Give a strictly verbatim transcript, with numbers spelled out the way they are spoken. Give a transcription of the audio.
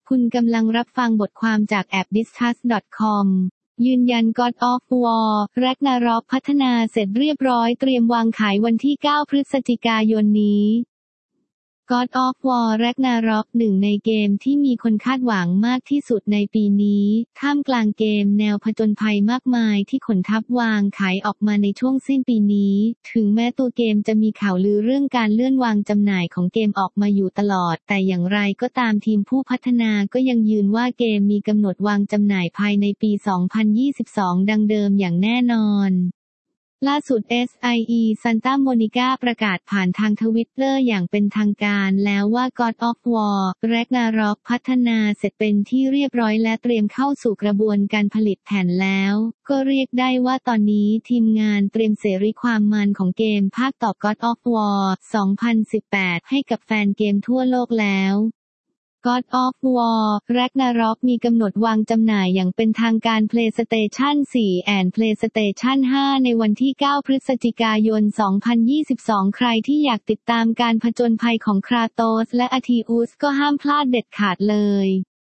คุณกำลังรับฟังบทความจากแอป ดิสคัส ดอท คอม ยืนยัน God of War Ragnarok พัฒนาเสร็จเรียบร้อยเตรียมวางขายวันที่ เก้า พฤศจิกายนนี้ God of War Ragnarok หนึ่งในเกมที่มีคนคาดหวังมากที่สุดในปีนี้ท่ามกลางเกมแนวผจญภัยมากมายที่ขนทัพวางขายออกมาในช่วงสิ้นปีนี้ถึงแม้ตัวเกมจะมีข่าวลือเรื่องการเลื่อนวางจำหน่ายของเกมออกมาอยู่ตลอดแต่อย่างไรก็ตามทีมผู้พัฒนาก็ยังยืนว่าเกมมีกำหนดวางจำหน่ายภายในปี สองพันยี่สิบสอง ดังเดิมอย่างแน่นอนล่าสุด เอส ไอ อี Santa Monica ประกาศผ่านทางทวิตเตอร์อย่างเป็นทางการแล้วว่า God of War Ragnarok พัฒนาเสร็จเป็นที่เรียบร้อยและเตรียมเข้าสู่กระบวนการผลิตแผ่นแล้วก็เรียกได้ว่าตอนนี้ทีมงานเตรียมเสรีความมันของเกมภาคต่อ God of War สองพันสิบแปด ให้กับแฟนเกมทั่วโลกแล้วGod of War Ragnarok มีกำหนดวางจำหน่ายอย่างเป็นทางการ PlayStation โฟร์ และ PlayStation ไฟว์ ในวันที่ เก้า พฤศจิกายน สองพันยี่สิบสอง ใครที่อยากติดตามการผจญภัยของคราโตสและอาทิอุสก็ห้ามพลาดเด็ดขาดเลย